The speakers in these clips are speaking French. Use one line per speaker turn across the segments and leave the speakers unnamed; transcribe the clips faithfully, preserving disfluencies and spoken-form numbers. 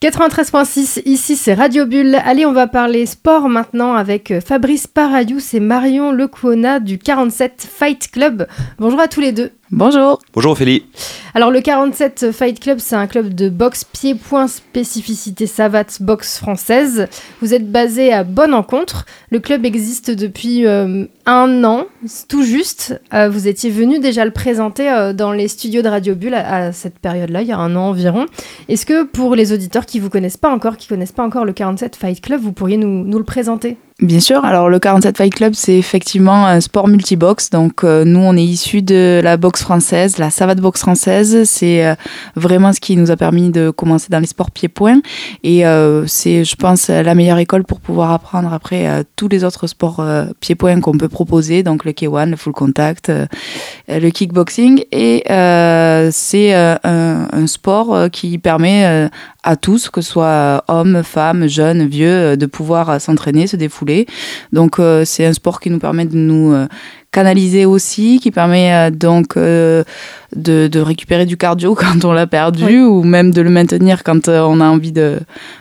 quatre-vingt-treize virgule six, ici c'est Radio Bulle. Allez, on va parler sport maintenant avec Fabrice Parayous et Marion Lecuona du quarante-sept Fight Club. Bonjour à tous les deux.
Bonjour.
Bonjour Ophélie.
Alors le quarante-sept Fight Club, c'est un club de boxe pied-point spécificité savate boxe française. Vous êtes basé à Bonne-Encontre. Le club existe depuis euh, un an, tout juste. Euh, vous étiez venu déjà le présenter euh, dans les studios de Radio Bulle à, à cette période-là, il y a un an environ. Est-ce que pour les auditeurs qui ne vous connaissent pas encore, qui ne connaissent pas encore le quarante-sept Fight Club, vous pourriez nous, nous le présenter ?
Bien sûr, alors le quarante-sept Fight Club, c'est effectivement un sport multiboxe. Donc euh, nous, on est issus de la boxe française, la savate boxe française. C'est euh, vraiment ce qui nous a permis de commencer dans les sports pieds-poings. Et euh, c'est, je pense, la meilleure école pour pouvoir apprendre après euh, tous les autres sports euh, pieds-poings qu'on peut proposer. Donc le K un, le full contact, euh, le kickboxing. Et euh, c'est euh, un, un sport euh, qui permet euh, à tous, que ce soit hommes, femmes, jeunes, vieux, de pouvoir s'entraîner, se défouler. Donc euh, c'est un sport qui nous permet de nous euh, canaliser aussi, qui permet euh, donc euh, de, de récupérer du cardio quand on l'a perdu, oui. Ou même de le maintenir quand euh, on a envie de,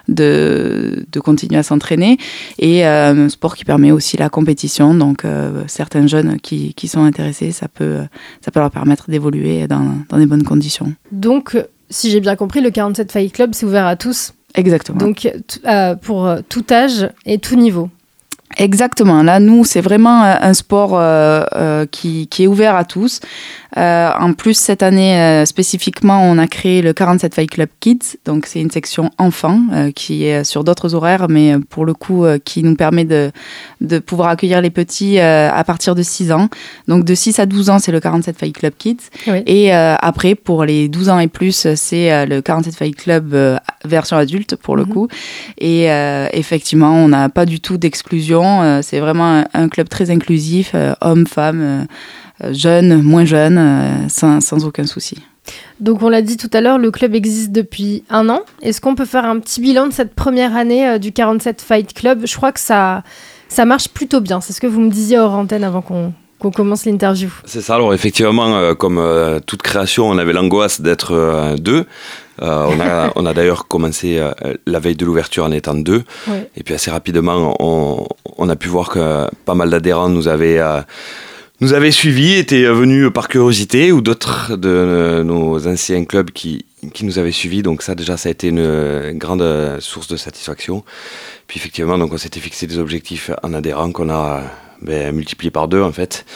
de, de continuer à s'entraîner. Et euh, un sport qui permet aussi la compétition. Donc euh, certains jeunes qui, qui sont intéressés, ça peut, ça peut leur permettre d'évoluer dans, dans des bonnes conditions.
Donc, si j'ai bien compris, le quarante-sept Fight Club, c'est ouvert à tous.
Exactement.
Donc, t- euh, pour euh, tout âge et tout niveau.
Exactement. Là, nous, c'est vraiment un sport euh, euh, qui, qui est ouvert à tous. Euh, en plus, cette année, euh, spécifiquement, on a créé le quarante-sept Fight Club Kids. Donc, c'est une section enfants euh, qui est sur d'autres horaires, mais pour le coup, euh, qui nous permet de, de pouvoir accueillir les petits euh, à partir de six ans. Donc, de six à douze ans, c'est le quarante-sept Fight Club Kids. Oui. Et euh, après, pour les douze ans et plus, c'est euh, le quarante-sept Fight Club euh, version adulte, pour le mm-hmm. coup. Et euh, effectivement, on n'a pas du tout d'exclusion. Euh, c'est vraiment un, un club très inclusif, euh, hommes, femmes, euh, jeunes, moins jeunes, euh, sans, sans aucun souci.
Donc on l'a dit tout à l'heure, le club existe depuis un an. Est-ce qu'on peut faire un petit bilan de cette première année euh, du quarante-sept Fight Club ? Je crois que ça, ça marche plutôt bien. C'est ce que vous me disiez hors antenne avant qu'on, qu'on commence l'interview.
C'est ça, alors effectivement, euh, comme euh, toute création, on avait l'angoisse d'être euh, deux. Euh, on, a, on a d'ailleurs commencé euh, la veille de l'ouverture en étant deux. Oui. Et puis assez rapidement, on, on a pu voir que pas mal d'adhérents nous avaient... Euh, nous avaient suivis, étaient venus par curiosité, ou d'autres de nos anciens clubs qui, qui nous avaient suivis. Donc ça, déjà, ça a été une grande source de satisfaction. Puis effectivement, donc on s'était fixé des objectifs en adhérents qu'on a ben, multipliés par deux, en fait.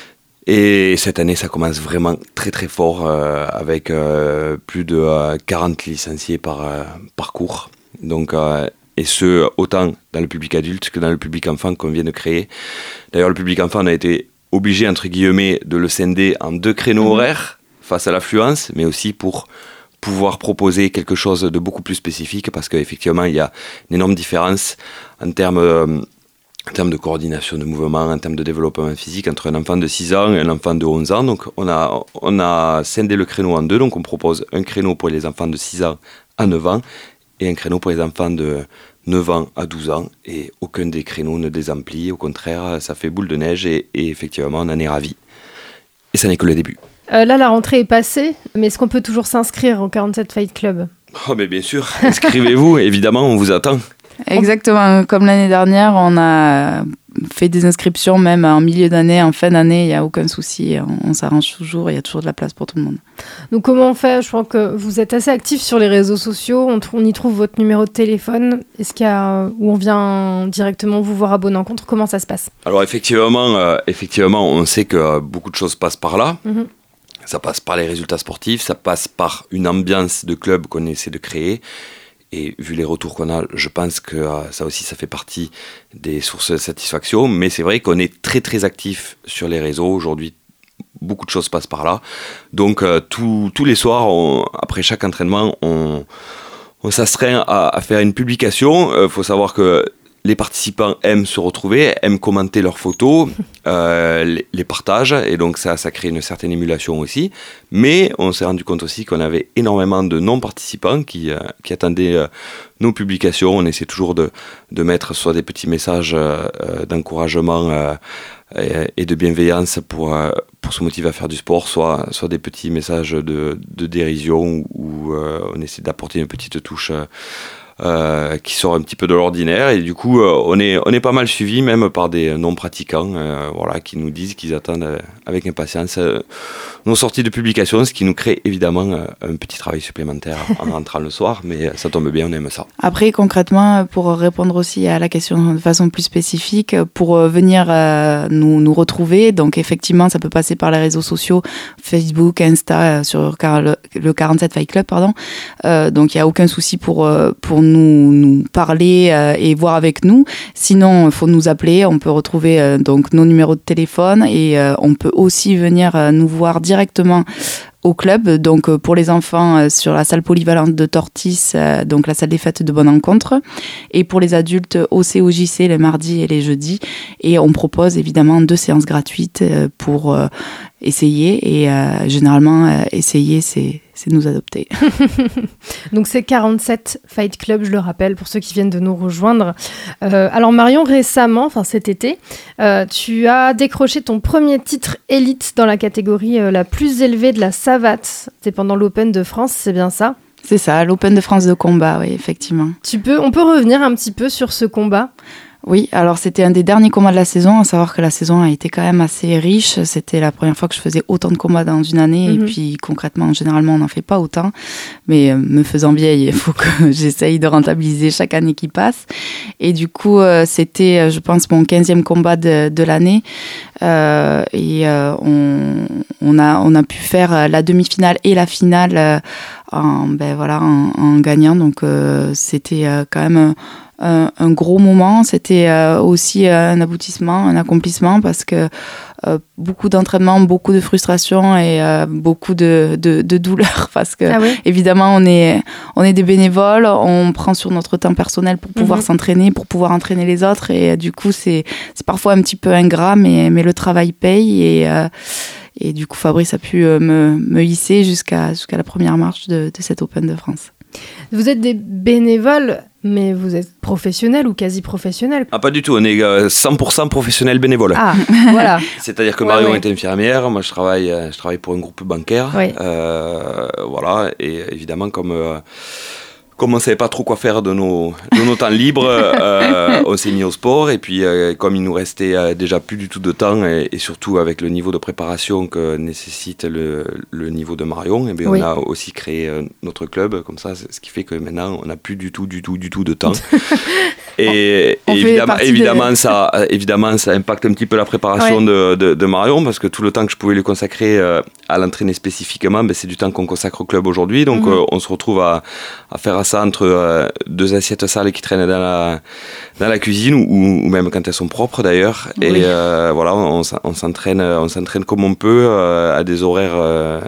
Et cette année, ça commence vraiment très très fort, euh, avec euh, plus de euh, quarante licenciés par, euh, par cours. Donc... Euh, et ce, autant dans le public adulte que dans le public enfant qu'on vient de créer. D'ailleurs, le public enfant, on a été obligé, entre guillemets, de le scinder en deux créneaux mmh. horaires face à l'affluence, mais aussi pour pouvoir proposer quelque chose de beaucoup plus spécifique, parce qu'effectivement, il y a une énorme différence en termes, euh, en termes de coordination de mouvement, en termes de développement physique, entre un enfant de six ans et un enfant de onze ans. Donc, on a, on a scindé le créneau en deux. Donc, on propose un créneau pour les enfants de six ans à neuf ans et un créneau pour les enfants de neuf ans à douze ans, et aucun des créneaux ne désemplit. Au contraire, ça fait boule de neige, et, et effectivement, on en est ravis. Et ça n'est que le début.
Euh, là, la rentrée est passée, mais est-ce qu'on peut toujours s'inscrire au quarante-sept Fight Club ?
Oh, mais bien sûr, inscrivez-vous, évidemment, on vous attend.
Exactement, comme l'année dernière, on a fait des inscriptions même en milieu d'année, en fin d'année, il n'y a aucun souci, on, on s'arrange toujours, il y a toujours de la place pour tout le monde.
Donc comment on fait ? Je crois que vous êtes assez actifs sur les réseaux sociaux, on, on y trouve votre numéro de téléphone, est-ce qu'il y a, où on vient directement vous voir à Bonne-Encontre, comment ça se passe ?
Alors effectivement, euh, effectivement, on sait que euh, beaucoup de choses passent par là. Mm-hmm. Ça passe par les résultats sportifs, ça passe par une ambiance de club qu'on essaie de créer. Et vu les retours qu'on a, je pense que euh, ça aussi, ça fait partie des sources de satisfaction. Mais c'est vrai qu'on est très, très actif sur les réseaux. Aujourd'hui, beaucoup de choses passent par là. Donc, euh, tout, tous les soirs, on, après chaque entraînement, on, on s'astreint à, à faire une publication. Il euh, faut savoir que les participants aiment se retrouver, aiment commenter leurs photos, euh, les, les partagent, et donc ça, ça crée une certaine émulation aussi. Mais on s'est rendu compte aussi qu'on avait énormément de non-participants qui, euh, qui attendaient euh, nos publications. On essaie toujours de, de mettre soit des petits messages euh, d'encouragement euh, et, et de bienveillance pour, euh, pour se motiver à faire du sport, soit, soit des petits messages de, de dérision où euh, on essaie d'apporter une petite touche euh, Euh, qui sort un petit peu de l'ordinaire, et du coup euh, on, est, on est pas mal suivi même par des non-pratiquants euh, voilà, qui nous disent qu'ils attendent euh, avec impatience euh, nos sorties de publication, ce qui nous crée évidemment euh, un petit travail supplémentaire en rentrant le soir, mais ça tombe bien, on aime ça.
Après concrètement, pour répondre aussi à la question de façon plus spécifique, pour venir euh, nous, nous retrouver, donc effectivement ça peut passer par les réseaux sociaux, Facebook, Insta, sur le, le quarante-sept Fight Club, pardon. Euh, donc il n'y a aucun souci pour, pour Nous, nous parler euh, et voir avec nous. Sinon, il faut nous appeler. On peut retrouver euh, donc nos numéros de téléphone et euh, on peut aussi venir euh, nous voir directement au club. Donc euh, pour les enfants, euh, sur la salle polyvalente de Tortis, euh, donc la salle des fêtes de Bonne Rencontre. Et pour les adultes, au C O J C les mardis et les jeudis. Et on propose évidemment deux séances gratuites euh, pour euh, essayer. Et euh, généralement, euh, essayer, c'est c'est nous adopter.
Donc c'est quarante-sept Fight Club, je le rappelle, pour ceux qui viennent de nous rejoindre. Euh, alors Marion, récemment, enfin cet été, euh, tu as décroché ton premier titre élite dans la catégorie euh, la plus élevée de la savate. C'était pendant l'Open de France, c'est bien ça ?
C'est ça, l'Open de France de combat, oui, effectivement.
Tu peux, on peut revenir un petit peu sur ce combat ?
Oui, alors c'était un des derniers combats de la saison, à savoir que la saison a été quand même assez riche. C'était la première fois que je faisais autant de combats dans une année, mm-hmm. et puis concrètement, généralement, on n'en fait pas autant. Mais euh, me faisant vieille, il faut que j'essaye de rentabiliser chaque année qui passe. Et du coup, euh, c'était, je pense, mon quinzième combat de, de l'année. Euh, et euh, on, on, a, on a pu faire la demi-finale et la finale euh, en, ben, voilà, en, en gagnant. Donc, euh, c'était euh, quand même... Un, un gros moment, c'était euh, aussi euh, un aboutissement, un accomplissement, parce que euh, beaucoup d'entraînement, beaucoup de frustration et euh, beaucoup de, de, de douleur, parce que ah oui. évidemment on est, on est des bénévoles, on prend sur notre temps personnel pour pouvoir mm-hmm. s'entraîner, pour pouvoir entraîner les autres, et euh, du coup c'est, c'est parfois un petit peu ingrat, mais, mais le travail paye, et, euh, et du coup Fabrice a pu euh, me, me hisser jusqu'à, jusqu'à la première marche de, de cet Open de France.
Vous êtes des bénévoles, mais vous êtes professionnels ou quasi professionnels ?
Ah, pas du tout, on est cent pour cent professionnels bénévoles.
Ah, voilà.
C'est-à-dire que Marion ouais, ouais. est infirmière, moi je travaille, je travaille pour un groupe bancaire. Oui. Euh, voilà, et évidemment, comme... Euh, Comme on ne savait pas trop quoi faire de nos, de nos temps libres, euh, on s'est mis au sport. Et puis, euh, comme il nous restait euh, déjà plus du tout de temps, et, et surtout avec le niveau de préparation que nécessite le, le niveau de Marion, et bien oui. on a aussi créé euh, notre club. Comme ça, ce qui fait que maintenant, on n'a plus du tout, du tout, du tout de temps. et, et évidemment, évidemment, de... ça, évidemment, ça impacte un petit peu la préparation ouais. de, de, de Marion, parce que tout le temps que je pouvais lui consacrer euh, à l'entraîner spécifiquement, ben, c'est du temps qu'on consacre au club aujourd'hui. Donc, mm-hmm. euh, on se retrouve à, à faire à ça entre euh, deux assiettes sales qui traînent dans la, dans la cuisine, ou, ou même quand elles sont propres d'ailleurs. Oui. Et euh, voilà, on, on, s'entraîne, on s'entraîne comme on peut euh, à des horaires euh,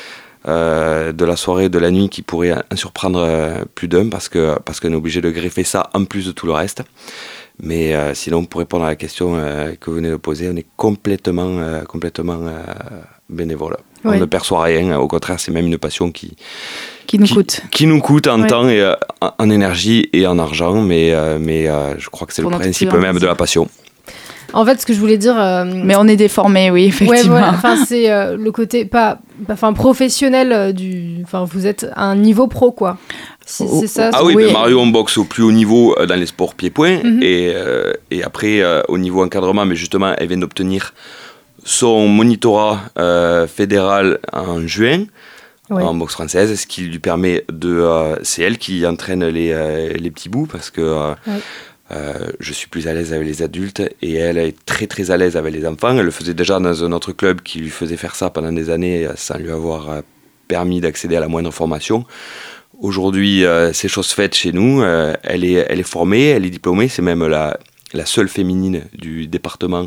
euh, de la soirée, de la nuit qui pourraient en surprendre euh, plus d'un, parce, que, parce qu'on est obligé de greffer ça en plus de tout le reste. Mais euh, sinon, pour répondre à la question euh, que vous venez de poser, on est complètement, euh, complètement euh, bénévole. On oui. ne perçoit rien, au contraire, c'est même une passion qui,
qui nous qui, coûte.
Qui nous coûte en oui. temps, et, euh, en énergie et en argent, mais, euh, mais euh, je crois que c'est pour le principe même de la passion.
En fait, ce que je voulais dire... Euh...
Mais on est déformés, oui, effectivement.
Ouais, ouais, enfin, c'est euh, le côté pas, enfin, professionnel euh, du... Enfin, vous êtes à un niveau pro, quoi. Si,
oh,
c'est ça,
ah oui, oui. Mario, on boxe au plus haut niveau euh, dans les sports pieds-poings. Mm-hmm. Et, euh, et après, euh, au niveau encadrement, mais justement, elle vient d'obtenir son monitorat euh, fédéral en juin. Oui. En boxe française, ce qui lui permet de... Euh, c'est elle qui entraîne les, euh, les petits bouts, parce que euh, oui. euh, je suis plus à l'aise avec les adultes, et elle est très très à l'aise avec les enfants. Elle le faisait déjà dans un autre club qui lui faisait faire ça pendant des années sans lui avoir euh, permis d'accéder à la moindre formation. Aujourd'hui, euh, c'est chose faite chez nous. Euh, elle, est, elle est formée, elle est diplômée. C'est même la, la seule féminine du département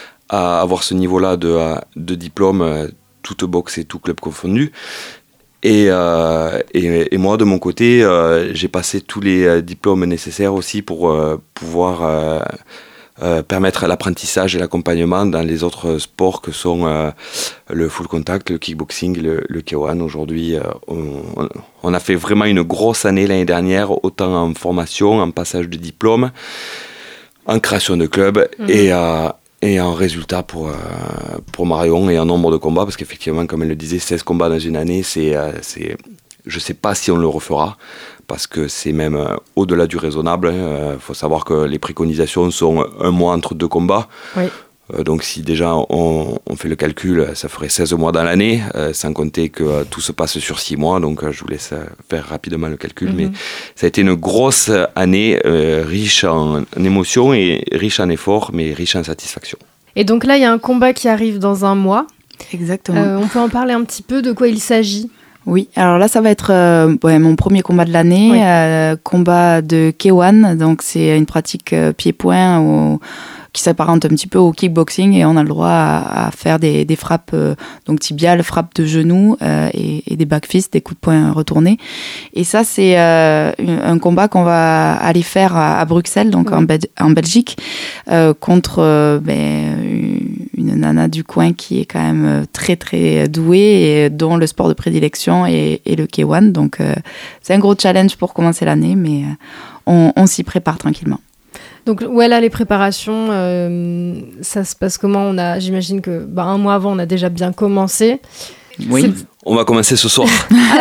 à avoir ce niveau-là de, de diplôme, euh, toute boxe et tout club confondu. Et, euh, et, et moi, de mon côté, euh, j'ai passé tous les euh, diplômes nécessaires aussi pour euh, pouvoir euh, euh, permettre l'apprentissage et l'accompagnement dans les autres sports que sont euh, le full contact, le kickboxing, le, le K un. Aujourd'hui, euh, on, on a fait vraiment une grosse année l'année dernière, autant en formation, en passage de diplôme, en création de club, mmh. et, euh, Et en résultat pour, euh, pour Marion et en nombre de combats, parce qu'effectivement, comme elle le disait, seize combats dans une année, c'est, euh, c'est, je ne sais pas si on le refera, parce que c'est même euh, au-delà du raisonnable. Il euh, faut savoir que les préconisations sont un mois entre deux combats.
Oui.
Euh, donc si déjà on, on fait le calcul, ça ferait seize mois dans l'année, euh, sans compter que euh, tout se passe sur six mois. Donc euh, je vous laisse euh, faire rapidement le calcul. Mm-hmm. Mais ça a été une grosse année, euh, riche en, en émotions et riche en efforts, mais riche en satisfaction.
Et donc là, il y a un combat qui arrive dans un mois.
Exactement.
Euh, on peut en parler un petit peu de quoi il s'agit ?
Oui, alors là, ça va être euh, ouais, mon premier combat de l'année, oui. euh, combat de K un, donc c'est une pratique euh, pied-point où, qui s'apparente un petit peu au kickboxing et on a le droit à, à faire des, des frappes euh, donc tibiales, frappes de genoux euh, et, et des backfists, des coups de poing retournés. Et ça, c'est euh, un combat qu'on va aller faire à, à Bruxelles, donc oui. en, Bel- en Belgique, euh, contre euh, ben, une nana du coin qui est quand même très très douée et dont le sport de prédilection est, est le K un. Donc euh, c'est un gros challenge pour commencer l'année, mais euh, on, on s'y prépare tranquillement.
Donc ouais, là les préparations, euh, ça se passe comment ? On a, j'imagine que bah, un mois avant on a déjà bien commencé.
Oui. C'est... On va commencer ce soir.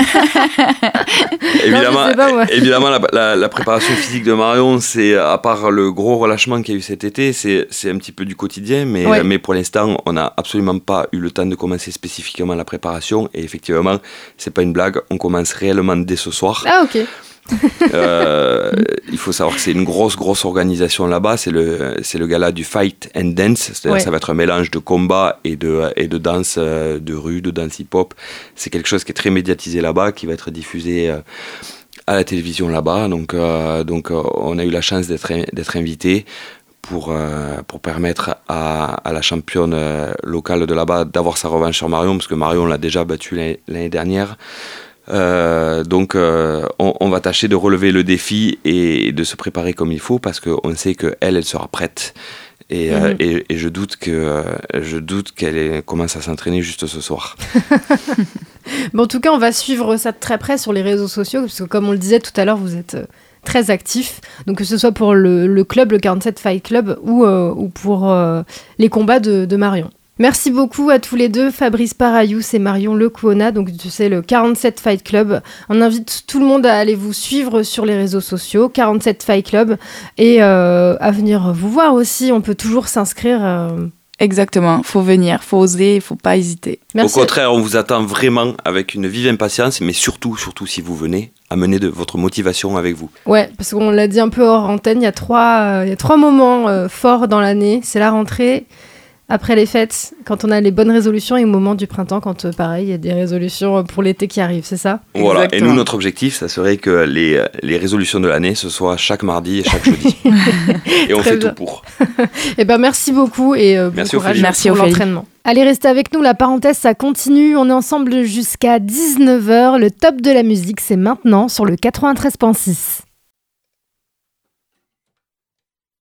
évidemment,
non, pas,
évidemment la, la, la préparation physique de Marion, c'est à part le gros relâchement qu'il y a eu cet été, c'est, c'est un petit peu du quotidien, mais, ouais. mais pour l'instant, on n'a absolument pas eu le temps de commencer spécifiquement la préparation. Et effectivement, c'est pas une blague, on commence réellement dès ce soir.
Ah ok.
euh, il faut savoir que c'est une grosse grosse organisation là-bas, c'est le, c'est le gala du Fight and Dance, c'est-à-dire ouais. ça va être un mélange de combat et de, et de danse de rue, de danse hip-hop. C'est quelque chose qui est très médiatisé là-bas, qui va être diffusé à la télévision là-bas, donc, euh, donc on a eu la chance d'être, d'être invité pour, euh, pour permettre à, à la championne locale de là-bas d'avoir sa revanche sur Marion, parce que Marion l'a déjà battue l'année, l'année dernière. Euh, donc euh, on, on va tâcher de relever le défi et de se préparer comme il faut, parce qu'on sait qu'elle, elle sera prête et, mmh. euh, et, et je doute, que, euh, je doute qu'elle est, commence à s'entraîner juste ce soir.
Bon, en tout cas on va suivre ça de très près sur les réseaux sociaux, parce que comme on le disait tout à l'heure, vous êtes très actifs, donc que ce soit pour le, le club, le quarante-sept Fight Club ou, euh, ou pour euh, les combats de, de Marion. Merci beaucoup à tous les deux, Fabrice Parayous et Marion Lecuona, donc c'est le quarante-sept Fight Club. On invite tout le monde à aller vous suivre sur les réseaux sociaux, quarante-sept Fight Club, et euh, à venir vous voir aussi. On peut toujours s'inscrire. Euh...
Exactement, faut venir, faut oser, faut pas hésiter.
Merci. Au contraire, on vous attend vraiment avec une vive impatience, mais surtout, surtout si vous venez, amenez de votre motivation avec vous.
Ouais, parce qu'on l'a dit un peu hors antenne, il y a trois, euh, il y a trois moments euh, forts dans l'année. C'est la rentrée, après les fêtes, quand on a les bonnes résolutions, et au moment du printemps, quand euh, pareil, il y a des résolutions pour l'été qui arrivent, c'est ça ?
Voilà, exactement. Et nous, notre objectif, ça serait que les, les résolutions de l'année, ce soit chaque mardi et chaque jeudi. Et on fait bien. Tout pour.
Eh ben, merci beaucoup et euh, bon courage
merci
pour l'entraînement. Allez, restez avec nous, la parenthèse, ça continue. On est ensemble jusqu'à dix-neuf heures. Le top de la musique, c'est maintenant sur le quatre-vingt-treize virgule six.